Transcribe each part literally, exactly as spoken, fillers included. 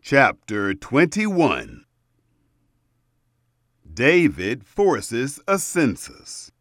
Chapter twenty-one. David forces a census.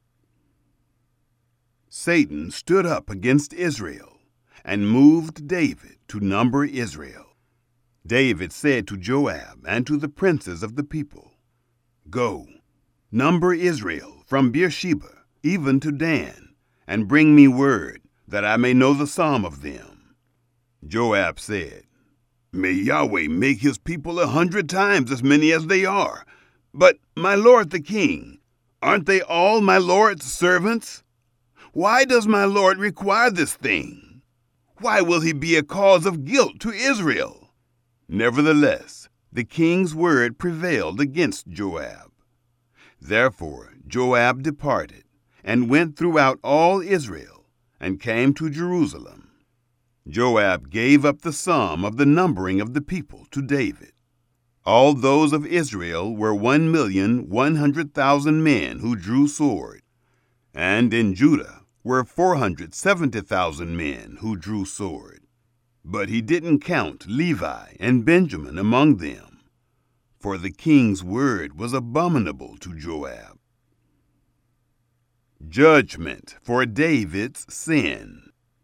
Satan stood up against Israel and moved David to number Israel. David said to Joab and to the princes of the people, "Go, number Israel from Beersheba even to Dan, and bring me word that I may know the sum of them." Joab said, "May Yahweh make his people a hundred times as many as they are. But, my lord the king, aren't they all my lord's servants? Why does my lord require this thing? Why will he be a cause of guilt to Israel?" Nevertheless, the king's word prevailed against Joab. Therefore Joab departed, and went throughout all Israel, and came to Jerusalem. Joab gave up the sum of the numbering of the people to David. All those of Israel were one million one hundred thousand men who drew sword, and in Judah were four hundred seventy thousand men who drew sword. But he didn't count Levi and Benjamin among them, for the king's word was abominable to Joab. Judgment for David's sin.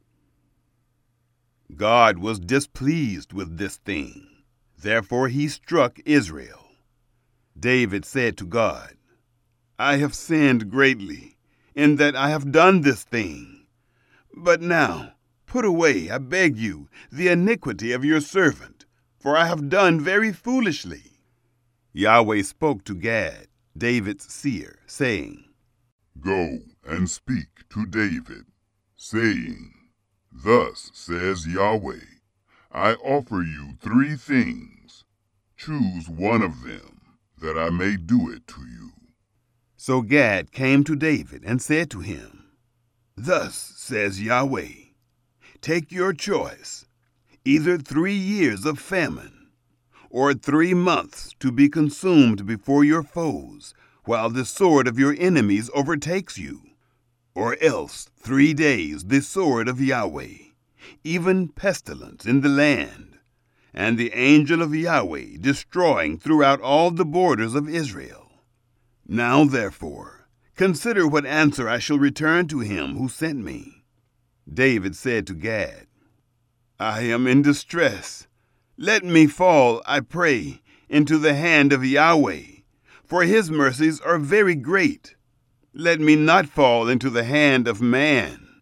God was displeased with this thing. Therefore he struck Israel. David said to God, "I have sinned greatly, in that I have done this thing. But now put away, I beg you, the iniquity of your servant, for I have done very foolishly." Yahweh spoke to Gad, David's seer, saying, "Go and speak to David, saying, Thus says Yahweh, I offer you three things. Choose one of them, that I may do it to you." So Gad came to David and said to him, "Thus says Yahweh, take your choice, either three years of famine, or three months to be consumed before your foes, while the sword of your enemies overtakes you, or else three days the sword of Yahweh, even pestilence in the land, and the angel of Yahweh destroying throughout all the borders of Israel. Now therefore, consider what answer I shall return to him who sent me." David said to Gad, "I am in distress. Let me fall, I pray, into the hand of Yahweh, for his mercies are very great. Let me not fall into the hand of man."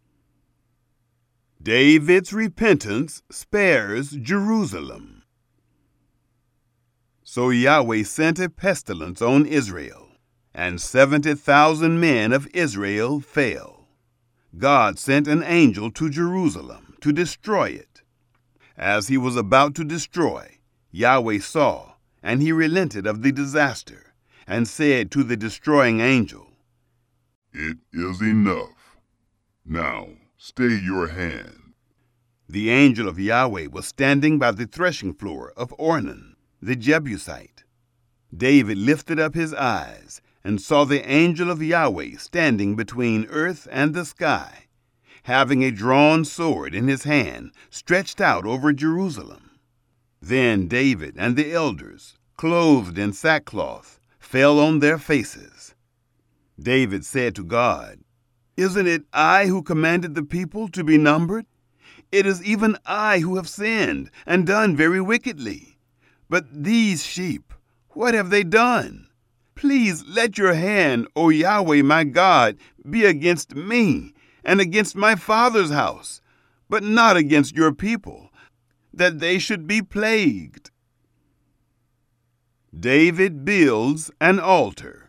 David's repentance spares Jerusalem. So Yahweh sent a pestilence on Israel, and seventy thousand men of Israel fell. God sent an angel to Jerusalem to destroy it. As he was about to destroy, Yahweh saw, and he relented of the disaster, and said to the destroying angel, "It is enough. Now stay your hand." The angel of Yahweh was standing by the threshing floor of Ornan, the Jebusite. David lifted up his eyes and saw the angel of Yahweh standing between earth and the sky, having a drawn sword in his hand stretched out over Jerusalem. Then David and the elders, clothed in sackcloth, fell on their faces. David said to God, "Isn't it I who commanded the people to be numbered? It is even I who have sinned and done very wickedly. But these sheep, what have they done? Please let your hand, O Yahweh my God, be against me and against my father's house, but not against your people, that they should be plagued." David builds an altar.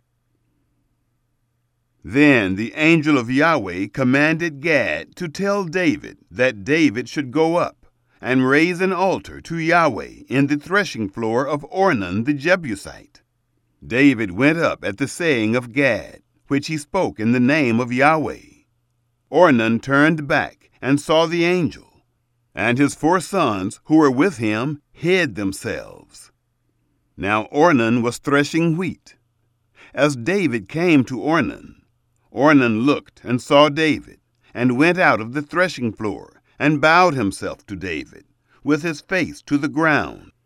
Then the angel of Yahweh commanded Gad to tell David that David should go up and raise an altar to Yahweh in the threshing floor of Ornan the Jebusite. David went up at the saying of Gad, which he spoke in the name of Yahweh. Ornan turned back and saw the angel, and his four sons who were with him hid themselves. Now Ornan was threshing wheat. As David came to Ornan, Ornan looked and saw David, and went out of the threshing floor, and bowed himself to David, with his face to the ground.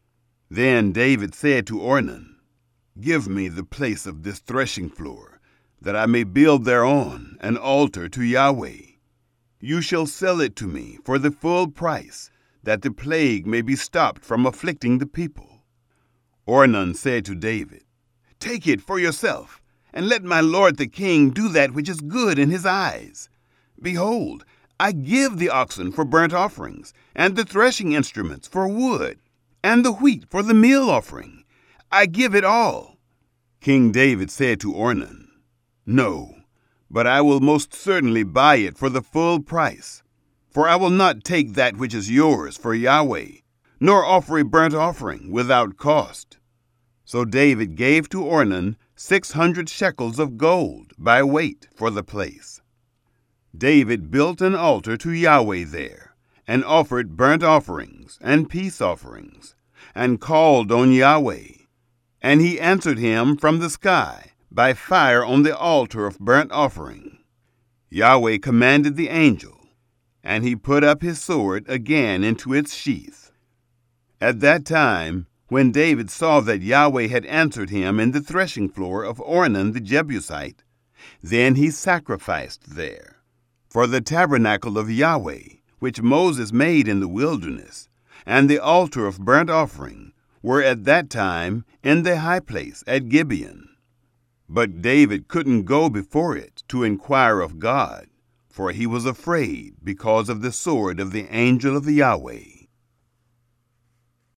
Then David said to Ornan, "Give me the place of this threshing floor, that I may build thereon an altar to Yahweh. You shall sell it to me for the full price, that the plague may be stopped from afflicting the people." Ornan said to David, "Take it for yourself, and let my lord the king do that which is good in his eyes. Behold, I give the oxen for burnt offerings, and the threshing instruments for wood, and the wheat for the meal offering. I give it all." King David said to Ornan, "No, but I will most certainly buy it for the full price. For I will not take that which is yours for Yahweh, nor offer a burnt offering without cost." So David gave to Ornan six hundred shekels of gold by weight for the place. David built an altar to Yahweh there, and offered burnt offerings and peace offerings, and called on Yahweh. And he answered him from the sky by fire on the altar of burnt offering. Yahweh commanded the angel, and he put up his sword again into its sheath. At that time, when David saw that Yahweh had answered him in the threshing floor of Ornan the Jebusite, then he sacrificed there. For the tabernacle of Yahweh, which Moses made in the wilderness, and the altar of burnt offering, were at that time in the high place at Gibeon. But David couldn't go before it to inquire of God, for he was afraid because of the sword of the angel of Yahweh.